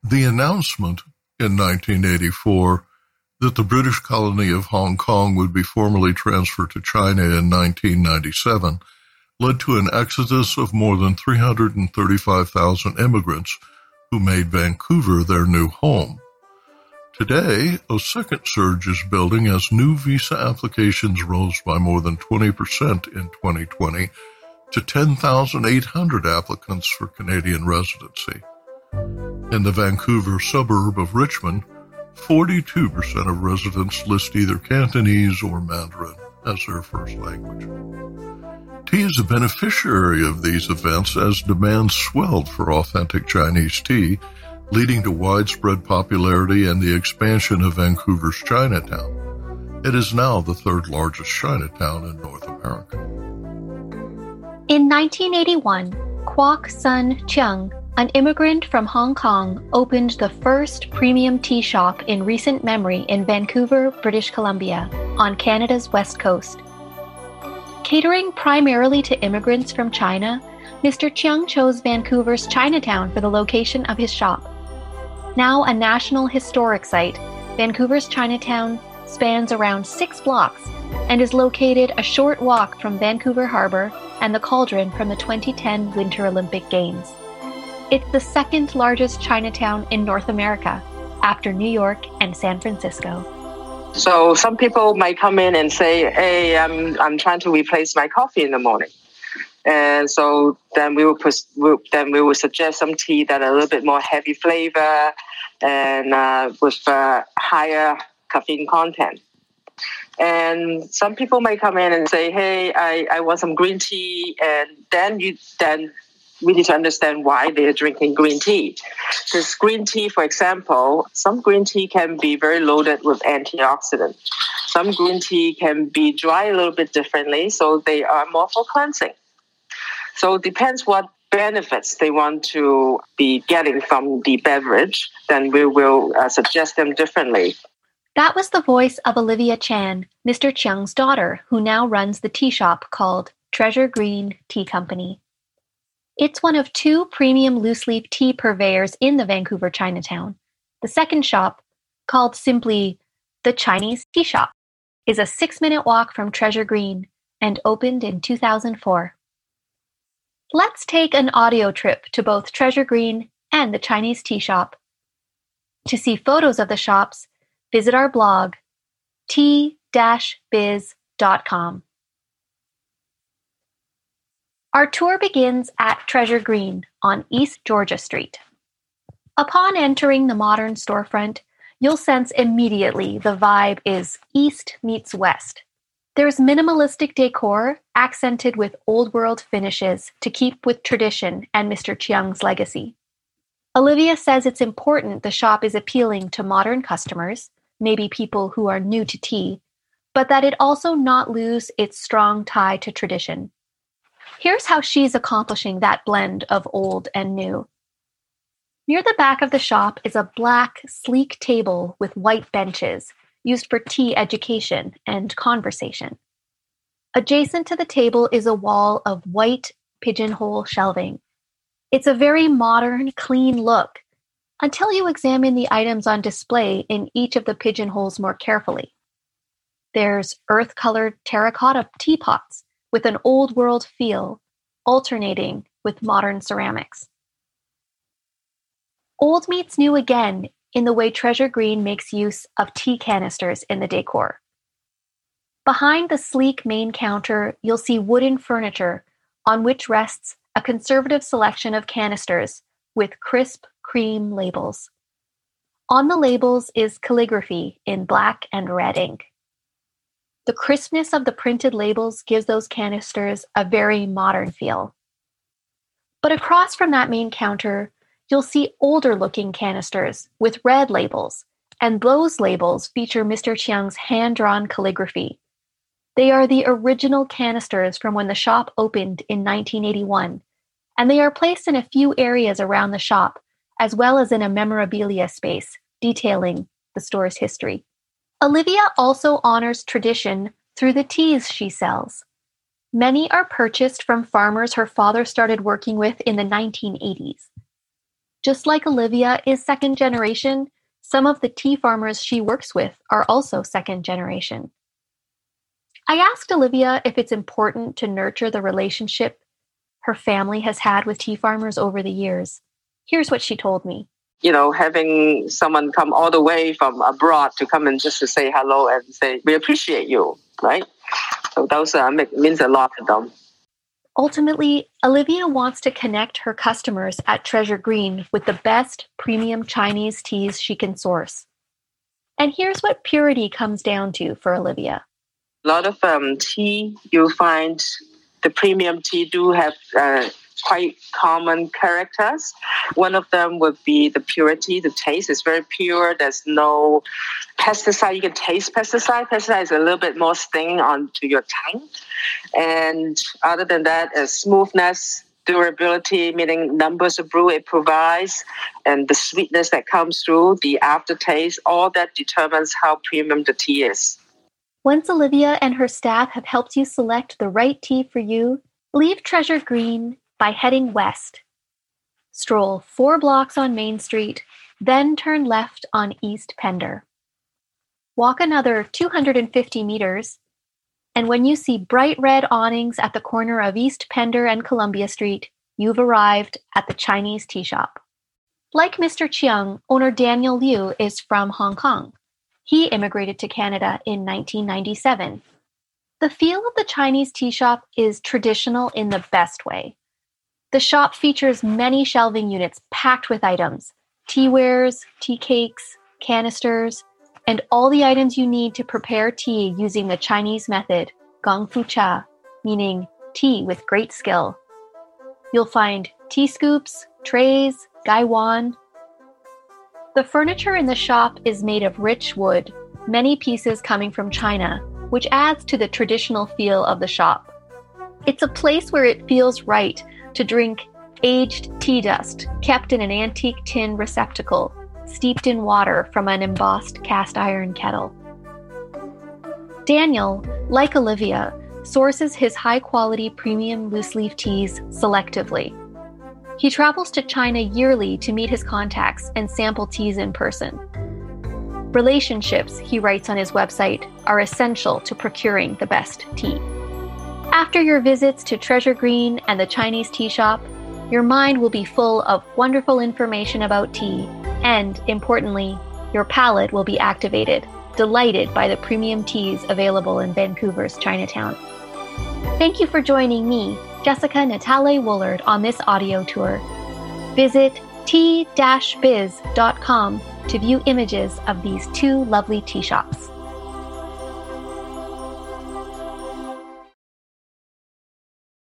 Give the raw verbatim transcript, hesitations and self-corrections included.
The announcement in nineteen eighty-four that the British colony of Hong Kong would be formally transferred to China in nineteen ninety-seven led to an exodus of more than three hundred thirty-five thousand immigrants who made Vancouver their new home. Today, a second surge is building as new visa applications rose by more than twenty percent in twenty twenty to ten thousand eight hundred applicants for Canadian residency. In the Vancouver suburb of Richmond, forty-two percent of residents list either Cantonese or Mandarin as their first language. Tea is a beneficiary of these events as demand swelled for authentic Chinese tea, leading to widespread popularity and the expansion of Vancouver's Chinatown. It is now the third largest Chinatown in North America. In nineteen eighty-one, Kwok Sun Cheung, an immigrant from Hong Kong, opened the first premium tea shop in recent memory in Vancouver, British Columbia, on Canada's west coast. Catering primarily to immigrants from China, Mister Cheung chose Vancouver's Chinatown for the location of his shop. Now a National Historic Site, Vancouver's Chinatown spans around six blocks and is located a short walk from Vancouver Harbour and the Cauldron from the twenty ten Winter Olympic Games. It's the second largest Chinatown in North America, after New York and San Francisco. So some people might come in and say, hey, I'm I'm trying to replace my coffee in the morning. And so then we will put, then we will suggest some tea that are a little bit more heavy flavor and uh, with uh, higher caffeine content. And some people might come in and say, hey, I, I want some green tea. And then you then we need to understand why they're drinking green tea. Because green tea, for example, some green tea can be very loaded with antioxidants. Some green tea can be dry a little bit differently, so they are more for cleansing. So it depends what benefits they want to be getting from the beverage, then we will uh, suggest them differently. That was the voice of Olivia Chan, Mister Cheung's daughter, who now runs the tea shop called Treasure Green Tea Company. It's one of two premium loose-leaf tea purveyors in the Vancouver Chinatown. The second shop, called simply The Chinese Tea Shop, is a six-minute walk from Treasure Green and opened in two thousand four. Let's take an audio trip to both Treasure Green and the Chinese Tea Shop. To see photos of the shops, visit our blog, tea dash biz dot com. Our tour begins at Treasure Green on East Georgia Street. Upon entering the modern storefront, you'll sense immediately the vibe is East meets West. There's minimalistic decor accented with old-world finishes to keep with tradition and Mister Cheung's legacy. Olivia says it's important the shop is appealing to modern customers, maybe people who are new to tea, but that it also not lose its strong tie to tradition. Here's how she's accomplishing that blend of old and new. Near the back of the shop is a black, sleek table with white benches, used for tea education and conversation. Adjacent to the table is a wall of white pigeonhole shelving. It's a very modern, clean look, until you examine the items on display in each of the pigeonholes more carefully. There's earth-colored terracotta teapots with an old-world feel, alternating with modern ceramics. Old meets new again in the way Treasure Green makes use of tea canisters in the decor. Behind the sleek main counter, you'll see wooden furniture on which rests a conservative selection of canisters with crisp cream labels. On the labels is calligraphy in black and red ink. The crispness of the printed labels gives those canisters a very modern feel. But across from that main counter, you'll see older-looking canisters with red labels, and those labels feature Mister Cheung's hand-drawn calligraphy. They are the original canisters from when the shop opened in nineteen eighty-one, and they are placed in a few areas around the shop, as well as in a memorabilia space detailing the store's history. Olivia also honors tradition through the teas she sells. Many are purchased from farmers her father started working with in the nineteen eighties. Just like Olivia is second generation, some of the tea farmers she works with are also second generation. I asked Olivia if it's important to nurture the relationship her family has had with tea farmers over the years. Here's what she told me. You know, having someone come all the way from abroad to come and just to say hello and say, we appreciate you, right? So those uh, make, means a lot to them. Ultimately, Olivia wants to connect her customers at Treasure Green with the best premium Chinese teas she can source. And here's what purity comes down to for Olivia. A lot of um, tea, you'll find the premium tea do have uh, quite common characters. One of them would be the purity. The taste is very pure. There's no pesticide. You can taste pesticide. Pesticide is a little bit more sting onto your tongue. And other than that, uh, smoothness, durability, meaning numbers of brew it provides, and the sweetness that comes through, the aftertaste, all that determines how premium the tea is. Once Olivia and her staff have helped you select the right tea for you, leave Treasure Green by heading west. Stroll four blocks on Main Street, then turn left on East Pender. Walk another two hundred fifty meters, and when you see bright red awnings at the corner of East Pender and Columbia Street, you've arrived at the Chinese tea shop. Like Mister Chiang, owner Daniel Liu is from Hong Kong. He immigrated to Canada in nineteen ninety-seven. The feel of the Chinese tea shop is traditional in the best way. The shop features many shelving units packed with items, teawares, tea cakes, canisters, and all the items you need to prepare tea using the Chinese method, Gong Fu Cha, meaning tea with great skill. You'll find tea scoops, trays, gaiwan. The furniture in the shop is made of rich wood, many pieces coming from China, which adds to the traditional feel of the shop. It's a place where it feels right to drink aged tea dust kept in an antique tin receptacle, steeped in water from an embossed cast iron kettle. Daniel, like Olivia, sources his high-quality premium loose-leaf teas selectively. He travels to China yearly to meet his contacts and sample teas in person. Relationships, he writes on his website, are essential to procuring the best tea. After your visits to Treasure Green and the Chinese tea shop, your mind will be full of wonderful information about tea, and, importantly, your palate will be activated, delighted by the premium teas available in Vancouver's Chinatown. Thank you for joining me, Jessica Natale Woolard, on this audio tour. Visit tea dash biz dot com to view images of these two lovely tea shops.